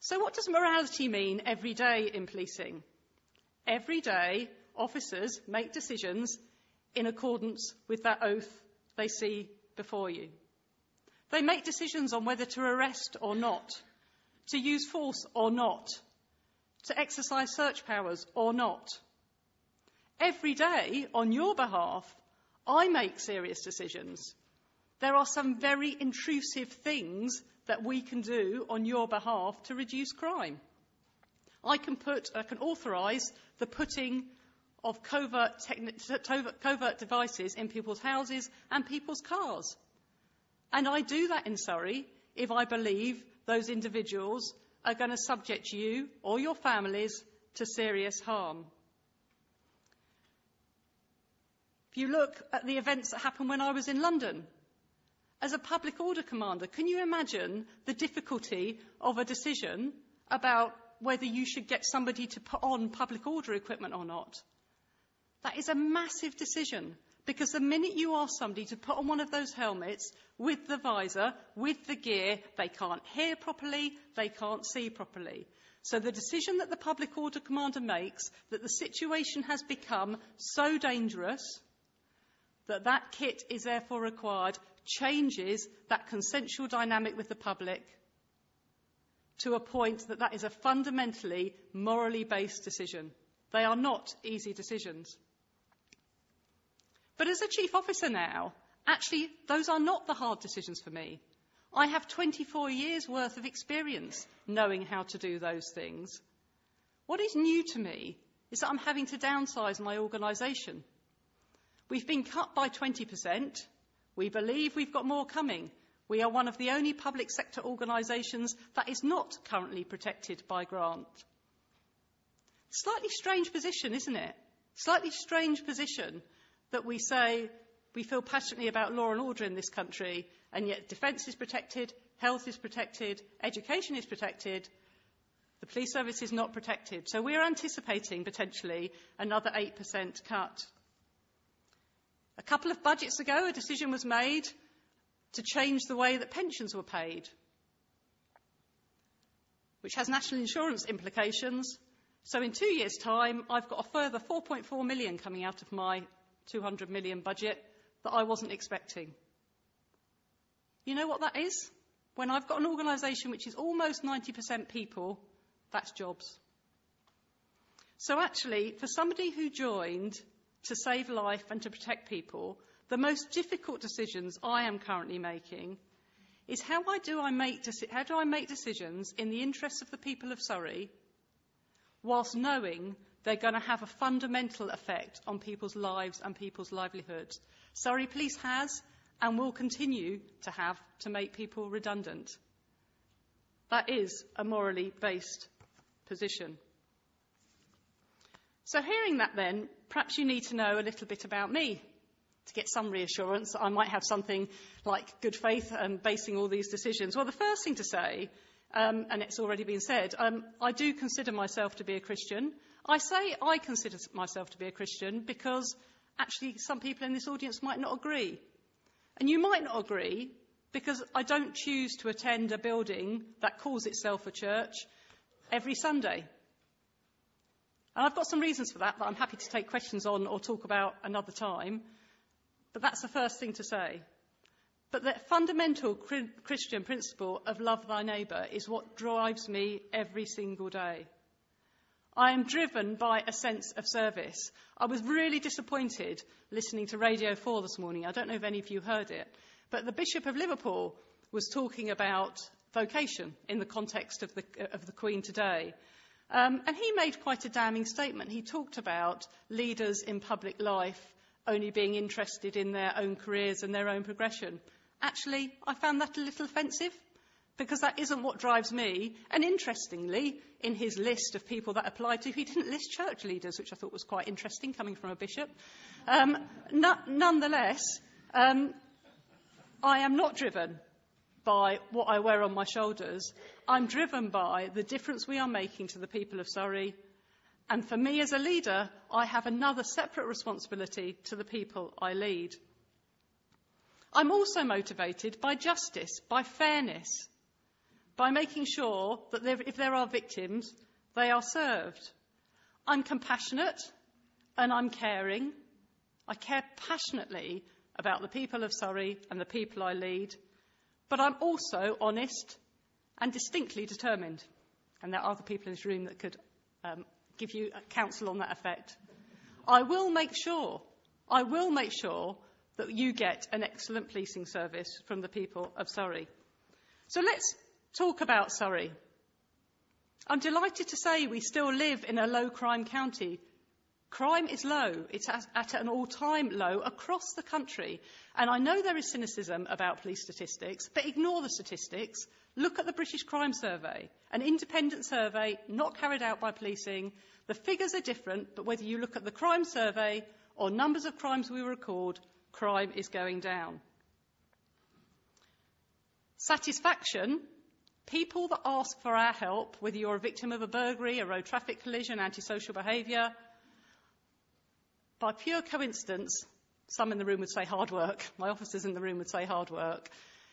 So what does morality mean every day in policing? Every day, officers make decisions in accordance with that oath they see before you. They make decisions on whether to arrest or not, to use force or not, to exercise search powers or not. Every day, on your behalf, I make serious decisions. There are some very intrusive things that we can do on your behalf to reduce crime. I can authorise the putting of covert devices in people's houses and people's cars. And I do that in Surrey if I believe those individuals are going to subject you or your families to serious harm. If you look at the events that happened when I was in London, as a public order commander, can you imagine the difficulty of a decision about whether you should get somebody to put on public order equipment or not? That is a massive decision, because the minute you ask somebody to put on one of those helmets with the visor, with the gear, they can't hear properly, they can't see properly. So the decision that the public order commander makes, that the situation has become so dangerous that that kit is therefore required, changes that consensual dynamic with the public to a point that that is a fundamentally morally based decision. They are not easy decisions. But as a chief officer now, actually, those are not the hard decisions for me. I have 24 years' worth of experience knowing how to do those things. What is new to me is that I'm having to downsize my organisation. We've been cut by 20%. We believe we've got more coming. We are one of the only public sector organisations that is not currently protected by grant. Slightly strange position, isn't it? Slightly strange position that we say we feel passionately about law and order in this country, and yet defence is protected, health is protected, education is protected, the police service is not protected. So we are anticipating potentially another 8% cut. A couple of budgets ago, a decision was made to change the way that pensions were paid, which has national insurance implications. So in 2 years' time, I've got a further 4.4 million coming out of my 200 million budget that I wasn't expecting. You know what that is? When I've got an organisation which is almost 90% people, that's jobs. So actually, for somebody who joined to save life and to protect people, the most difficult decisions I am currently making is how do I make decisions in the interests of the people of Surrey whilst knowing they're going to have a fundamental effect on people's lives and people's livelihoods. Surrey Police has and will continue to have to make people redundant. That is a morally based position. So hearing that then, perhaps you need to know a little bit about me to get some reassurance that I might have something like good faith and basing all these decisions. Well, the first thing to say, and it's already been said, I do consider myself to be a Christian. I say I consider myself to be a Christian because actually some people in this audience might not agree. And you might not agree because I don't choose to attend a building that calls itself a church every Sunday. And I've got some reasons for that I'm happy to take questions on or talk about another time. But that's the first thing to say. But the fundamental Christian principle of love thy neighbour is what drives me every single day. I am driven by a sense of service. I was really disappointed listening to Radio 4 this morning. I don't know if any of you heard it. But the Bishop of Liverpool was talking about vocation in the context of the Queen today. And he made quite a damning statement. He talked about leaders in public life only being interested in their own careers and their own progression. Actually, I found that a little offensive because that isn't what drives me. And interestingly, in his list of people that applied to, he didn't list church leaders, which I thought was quite interesting coming from a bishop. Nonetheless, I am not driven by what I wear on my shoulders. I'm driven by the difference we are making to the people of Surrey. And for me as a leader, I have another separate responsibility to the people I lead. I'm also motivated by justice, by fairness. by making sure that if there are victims, they are served. I'm compassionate and I'm caring. I care passionately about the people of Surrey and the people I lead, but I'm also honest and distinctly determined. And there are other people in this room that could give you counsel on that effect. I will make sure that you get an excellent policing service from the people of Surrey. So let's talk about Surrey. I'm delighted to say we still live in a low-crime county. Crime is low. It's at an all-time low across the country. And I know there is cynicism about police statistics, but ignore the statistics. Look at the British Crime Survey, an independent survey not carried out by policing. The figures are different, but whether you look at the crime survey or numbers of crimes we record, crime is going down. Satisfaction. People that ask for our help, whether you're a victim of a burglary, a road traffic collision, antisocial behaviour, by pure coincidence, some in the room would say hard work. My officers in the room would say hard work.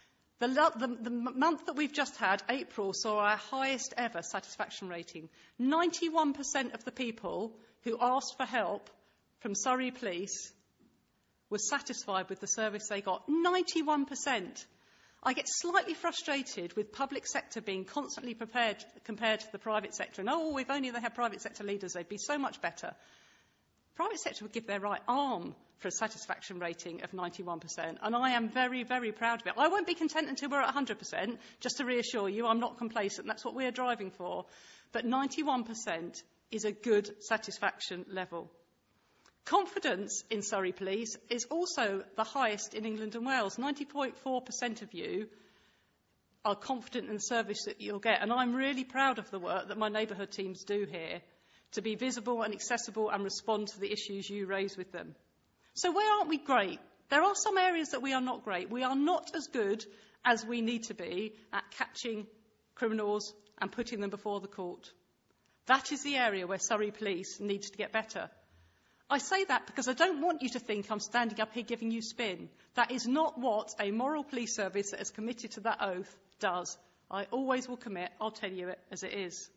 The month that we've just had, April, saw our highest ever satisfaction rating. 91% of the people who asked for help from Surrey Police were satisfied with the service they got. 91%. I get slightly frustrated with public sector being constantly compared to the private sector. And, if only they had private sector leaders, they'd be so much better. Private sector would give their right arm for a satisfaction rating of 91%. And I am very, very proud of it. I won't be content until we're at 100%, just to reassure you. I'm not complacent. That's what we're driving for. But 91% is a good satisfaction level. Confidence in Surrey Police is also the highest in England and Wales. 90.4% of you are confident in the service that you'll get. And I'm really proud of the work that my neighbourhood teams do here to be visible and accessible and respond to the issues you raise with them. So where aren't we great? There are some areas that we are not great. We are not as good as we need to be at catching criminals and putting them before the court. That is the area where Surrey Police needs to get better. I say that because I don't want you to think I'm standing up here giving you spin. That is not what a moral police service that is committed to that oath does. I always will commit. I'll tell you it as it is.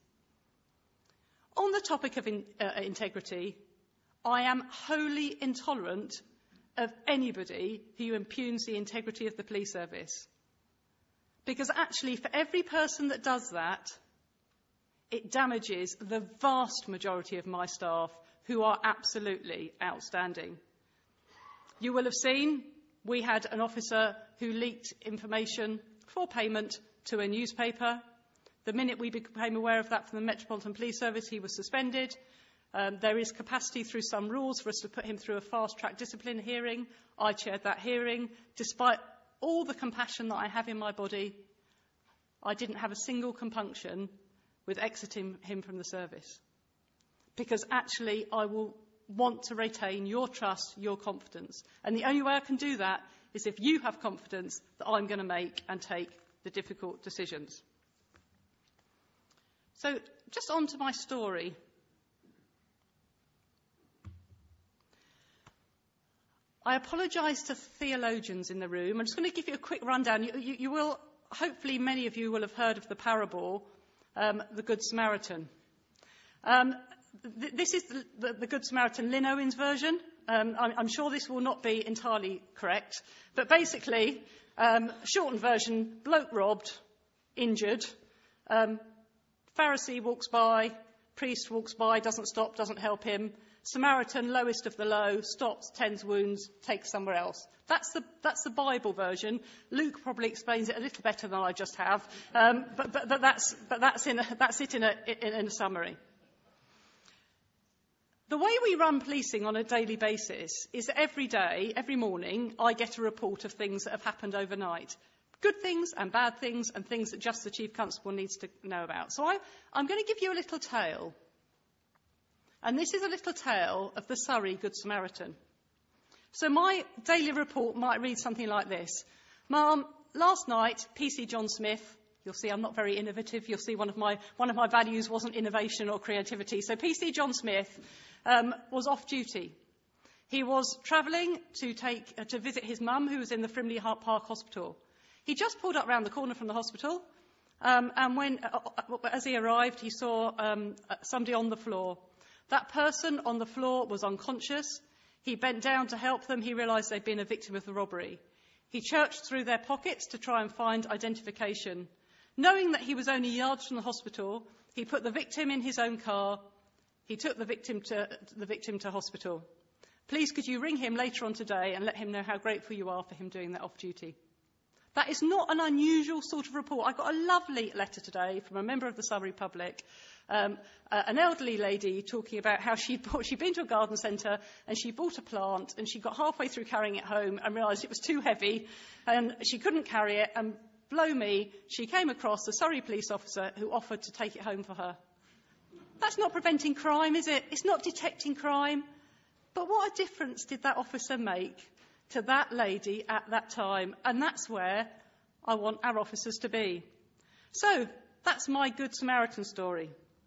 On the topic of integrity, I am wholly intolerant of anybody who impugns the integrity of the police service. Because actually, for every person that does that, it damages the vast majority of my staff who are absolutely outstanding. You will have seen we had an officer who leaked information for payment to a newspaper. The minute we became aware of that from the Metropolitan Police Service, he was suspended. There is capacity through some rules for us to put him through a fast-track discipline hearing. I chaired that hearing. Despite all the compassion that I have in my body, I didn't have a single compunction with exiting him from the service. Because actually, I will want to retain your trust, your confidence. And the only way I can do that is if you have confidence that I'm going to make and take the difficult decisions. So, just on to my story. I apologise to theologians in the room. I'm just going to give you a quick rundown. You will, hopefully many of you will have heard of the parable, the Good Samaritan. This is the Good Samaritan Lynn Owens version. I'm sure this will not be entirely correct. But basically, shortened version, bloke robbed, injured. Pharisee walks by, priest walks by, doesn't stop, doesn't help him. Samaritan, lowest of the low, stops, tends wounds, takes somewhere else. That's the Bible version. Luke probably explains it a little better than I just have. But that's it in a summary. The way we run policing on a daily basis is that every day, every morning, I get a report of things that have happened overnight. Good things and bad things and things that just the Chief Constable needs to know about. So I'm going to give you a little tale. And this is a little tale of the Surrey Good Samaritan. So my daily report might read something like this. Ma'am, last night, PC John Smith, you'll see I'm not very innovative. You'll see one of my values wasn't innovation or creativity. So PC John Smith was off duty. He was travelling to visit his mum, who was in the Frimley Park Hospital. He just pulled up round the corner from the hospital, And as he arrived, he saw somebody on the floor. That person on the floor was unconscious. He bent down to help them. He realised they'd been a victim of the robbery. He searched through their pockets to try and find identification. Knowing that he was only yards from the hospital, he put the victim in his own car. He took the victim to hospital. Please, could you ring him later on today and let him know how grateful you are for him doing that off-duty? That is not an unusual sort of report. I got a lovely letter today from a member of the Surrey public, an elderly lady talking about how she'd been to a garden centre and she bought a plant and she got halfway through carrying it home and realised it was too heavy and she couldn't carry it, and blow me, she came across a Surrey police officer who offered to take it home for her. That's not preventing crime, is it? It's not detecting crime. But what a difference did that officer make to that lady at that time? And that's where I want our officers to be. So, that's my Good Samaritan story.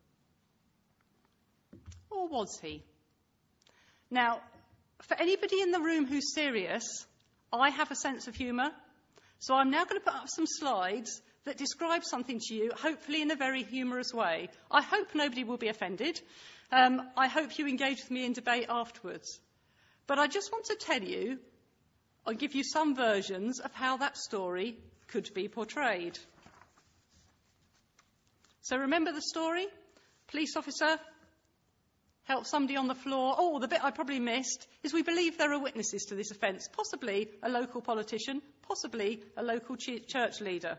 Or was he? Now, for anybody in the room who's serious, I have a sense of humour. So I'm now going to put up some slides that describe something to you, hopefully in a very humorous way. I hope nobody will be offended. I hope you engage with me in debate afterwards. But I just want to tell you, I'll give you some versions of how that story could be portrayed. So remember the story? Police officer helps somebody on the floor. Oh, the bit I probably missed is we believe there are witnesses to this offence, possibly a local politician, possibly a local church leader.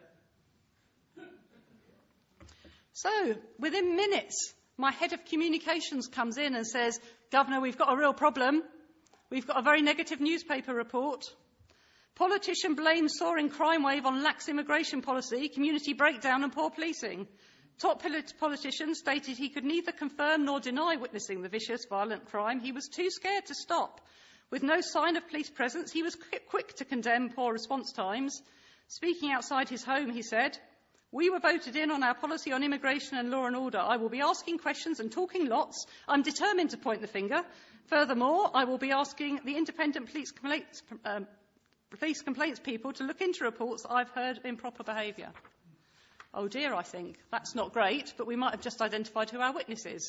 So, within minutes, my head of communications comes in and says, Governor, we've got a real problem. We've got a very negative newspaper report. Politician blames soaring crime wave on lax immigration policy, community breakdown and poor policing. Top politician stated he could neither confirm nor deny witnessing the vicious, violent crime. He was too scared to stop. With no sign of police presence, he was quick to condemn poor response times. Speaking outside his home, he said, "We were voted in on our policy on immigration and law and order. I will be asking questions and talking lots. I'm determined to point the finger. Furthermore, I will be asking the independent police complaints people to look into reports that I've heard of improper behaviour." Oh dear, I think. That's not great, but we might have just identified who our witness is.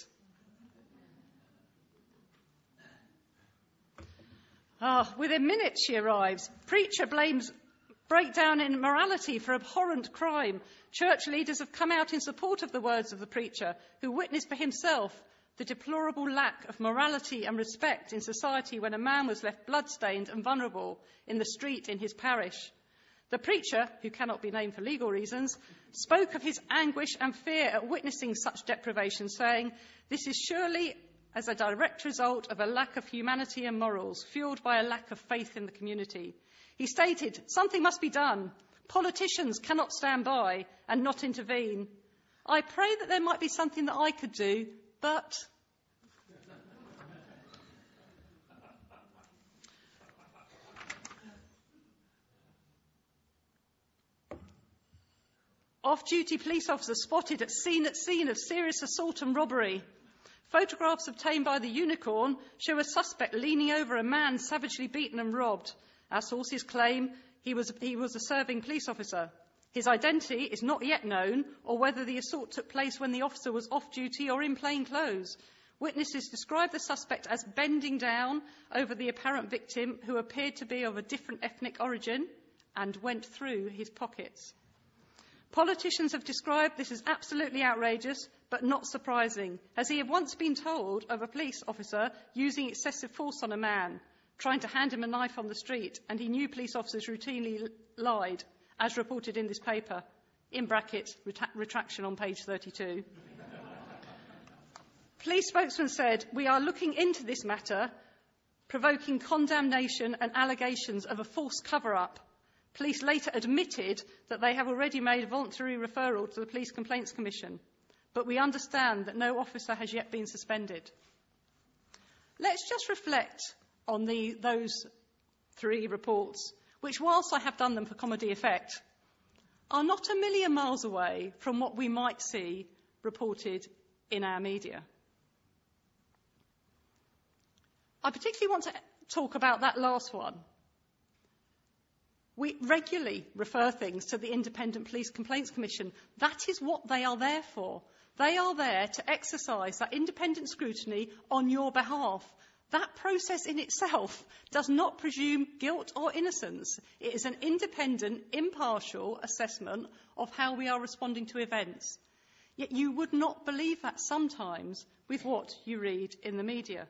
Within minutes she arrives. Preacher blames breakdown in morality for abhorrent crime. Church leaders have come out in support of the words of the preacher, who witnessed for himself the deplorable lack of morality and respect in society when a man was left blood-stained and vulnerable in the street in his parish. The preacher, who cannot be named for legal reasons, spoke of his anguish and fear at witnessing such deprivation, saying, "This is surely as a direct result of a lack of humanity and morals, fuelled by a lack of faith in the community." He stated, "Something must be done. Politicians cannot stand by and not intervene. I pray that there might be something that I could do, but..." Off-duty police officers spotted at scene of serious assault and robbery. Photographs obtained by the Unicorn show a suspect leaning over a man savagely beaten and robbed. Our sources claim he was a serving police officer. His identity is not yet known, or whether the assault took place when the officer was off-duty or in plain clothes. Witnesses describe the suspect as bending down over the apparent victim, who appeared to be of a different ethnic origin, and went through his pockets. Politicians have described this as absolutely outrageous, but not surprising, as he had once been told of a police officer using excessive force on a man, trying to hand him a knife on the street, and he knew police officers routinely lied, as reported in this paper, in brackets, retraction on page 32. Police spokesman said, "We are looking into this matter, provoking condemnation and allegations of a false cover-up." Police later admitted that they have already made a voluntary referral to the Police Complaints Commission, but we understand that no officer has yet been suspended. Let's just reflect on those three reports, which, whilst I have done them for comedy effect, are not a million miles away from what we might see reported in our media. I particularly want to talk about that last one. We regularly refer things to the Independent Police Complaints Commission. That is what they are there for. They are there to exercise that independent scrutiny on your behalf. That process in itself does not presume guilt or innocence. It is an independent, impartial assessment of how we are responding to events. Yet you would not believe that sometimes with what you read in the media.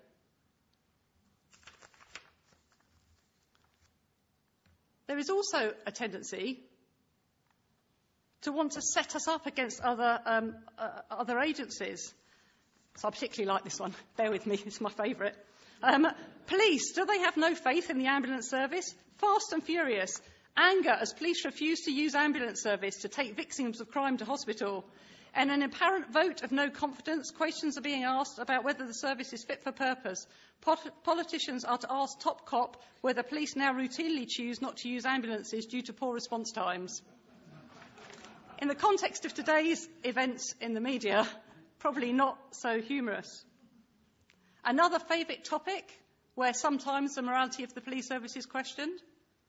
There is also a tendency to want to set us up against other agencies. So I particularly like this one. Bear with me, it's my favourite. Police, do they have no faith in the ambulance service? Fast and furious. Anger as police refuse to use ambulance service to take victims of crime to hospital. In an apparent vote of no confidence, questions are being asked about whether the service is fit for purpose. Politicians are to ask top cop whether police now routinely choose not to use ambulances due to poor response times. In the context of today's events in the media, probably not so humorous. Another favourite topic where sometimes the morality of the police service is questioned.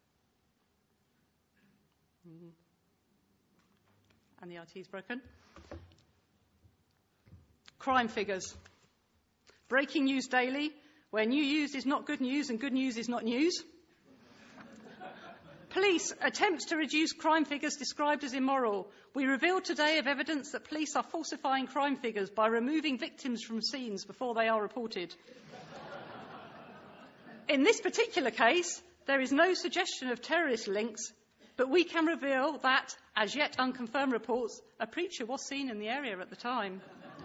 And the IT is broken. Crime figures. Breaking news daily, where new news is not good news and good news is not news. Police attempts to reduce crime figures described as immoral. We revealed today of evidence that police are falsifying crime figures by removing victims from scenes before they are reported. In this particular case, there is no suggestion of terrorist links, but we can reveal that, as yet unconfirmed reports, a preacher was seen in the area at the time.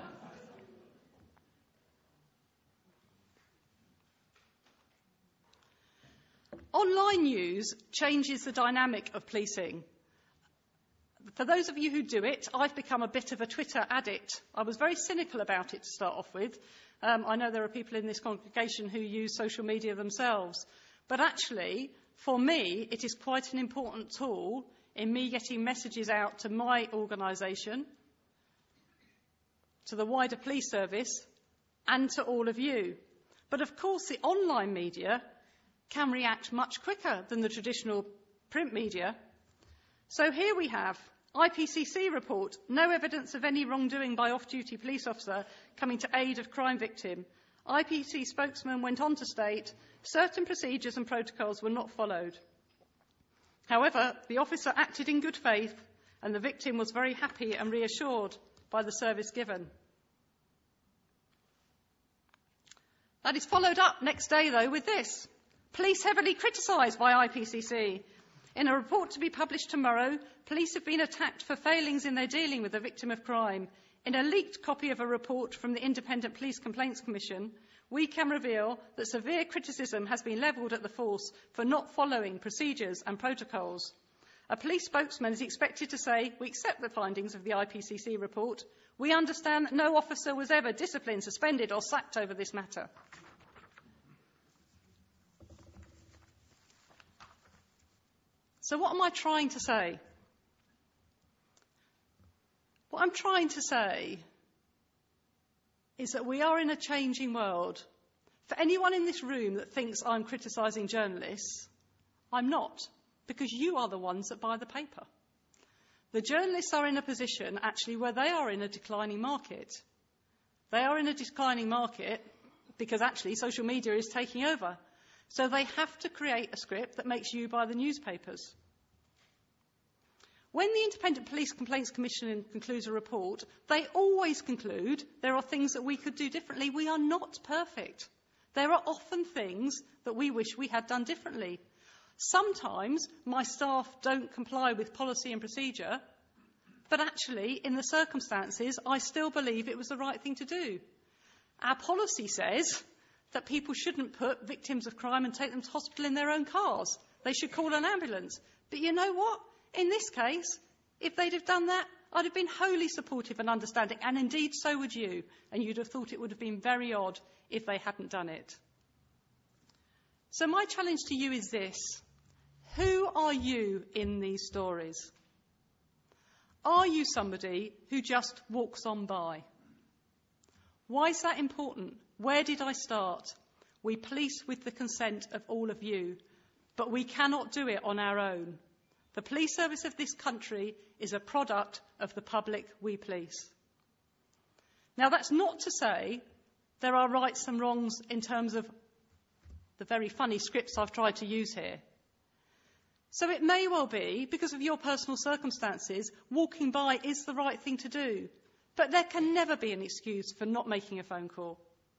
Online news changes the dynamic of policing. For those of you who do it, I've become a bit of a Twitter addict. I was very cynical about it to start off with. I know there are people in this congregation who use social media themselves. But actually, for me, it is quite an important tool in me getting messages out to my organisation, to the wider police service, and to all of you. But of course, the online media can react much quicker than the traditional print media. So here we have IPCC report, no evidence of any wrongdoing by off-duty police officer coming to aid of crime victim. IPCC spokesman went on to state certain procedures and protocols were not followed. However, the officer acted in good faith and the victim was very happy and reassured by the service given. That is followed up next day, though, with this. Police heavily criticised by IPCC. In a report to be published tomorrow, police have been attacked for failings in their dealing with a victim of crime. In a leaked copy of a report from the Independent Police Complaints Commission, we can reveal that severe criticism has been levelled at the force for not following procedures and protocols. A police spokesman is expected to say, "We accept the findings of the IPCC report. We understand that no officer was ever disciplined, suspended or sacked over this matter." So what am I trying to say? What I'm trying to say is that we are in a changing world. For anyone in this room that thinks I'm criticising journalists, I'm not, because you are the ones that buy the paper. The journalists are in a position, actually, where they are in a declining market. They are in a declining market because, actually, social media is taking over. So they have to create a script that makes you buy the newspapers. When the Independent Police Complaints Commission concludes a report, they always conclude there are things that we could do differently. We are not perfect. There are often things that we wish we had done differently. Sometimes my staff don't comply with policy and procedure, but actually, in the circumstances, I still believe it was the right thing to do. Our policy says that people shouldn't put victims of crime and take them to hospital in their own cars. They should call an ambulance. But you know what? In this case, if they'd have done that, I'd have been wholly supportive and understanding, and indeed so would you, and you'd have thought it would have been very odd if they hadn't done it. So my challenge to you is this. Who are you in these stories? Are you somebody who just walks on by? Why is that important? Where did I start? We police with the consent of all of you. But we cannot do it on our own. The police service of this country is a product of the public we police. Now, that's not to say there are rights and wrongs in terms of the very funny scripts I've tried to use here. So it may well be, because of your personal circumstances, walking by is the right thing to do. But there can never be an excuse for not making a phone call.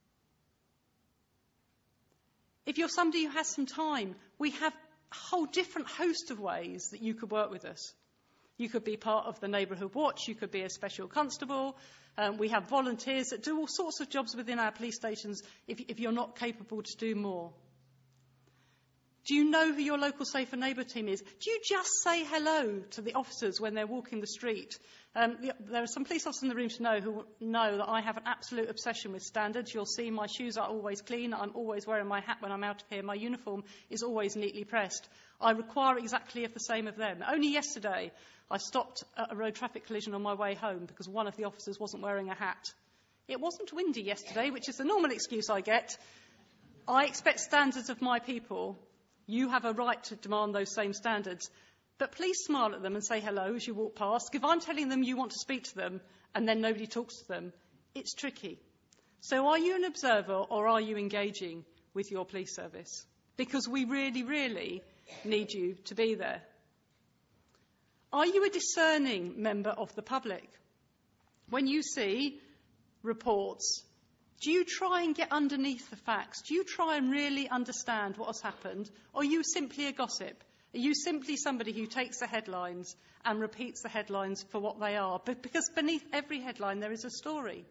If you're somebody who has some time, we have a whole different host of ways that you could work with us. You could be part of the neighbourhood watch, you could be a special constable. We have volunteers that do all sorts of jobs within our police stations if you're not capable to do more. Do you know who your local Safer Neighbour team is? Do you just say hello to the officers when they're walking the street? There are some police officers in the room to know who know that I have an absolute obsession with standards. You'll see my shoes are always clean. I'm always wearing my hat when I'm out of here. My uniform is always neatly pressed. I require exactly of the same of them. Only yesterday, I stopped at a road traffic collision on my way home because one of the officers wasn't wearing a hat. It wasn't windy yesterday, which is the normal excuse I get. I expect standards of my people. You have a right to demand those same standards. But please smile at them and say hello as you walk past. If I'm telling them you want to speak to them and then nobody talks to them, it's tricky. So are you an observer or are you engaging with your police service? Because we really, really need you to be there. Are you a discerning member of the public? When you see reports, do you try and get underneath the facts? Do you try and really understand what has happened? Or are you simply a gossip? Are you simply somebody who takes the headlines and repeats the headlines for what they are? Because beneath every headline there is a story.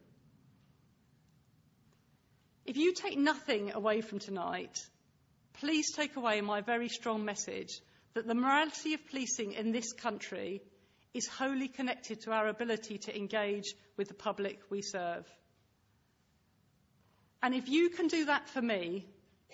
If you take nothing away from tonight, please take away my very strong message that the morality of policing in this country is wholly connected to our ability to engage with the public we serve. And if you can do that for me,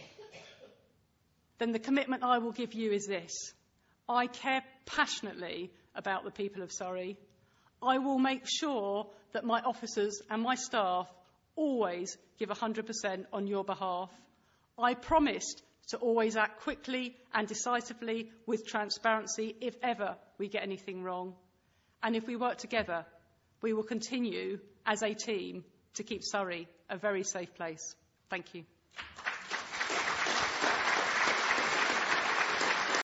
then the commitment I will give you is this. I care passionately about the people of Surrey. I will make sure that my officers and my staff always give 100% on your behalf. I promised to always act quickly and decisively with transparency if ever we get anything wrong. And if we work together, we will continue as a team to keep Surrey a very safe place. Thank you.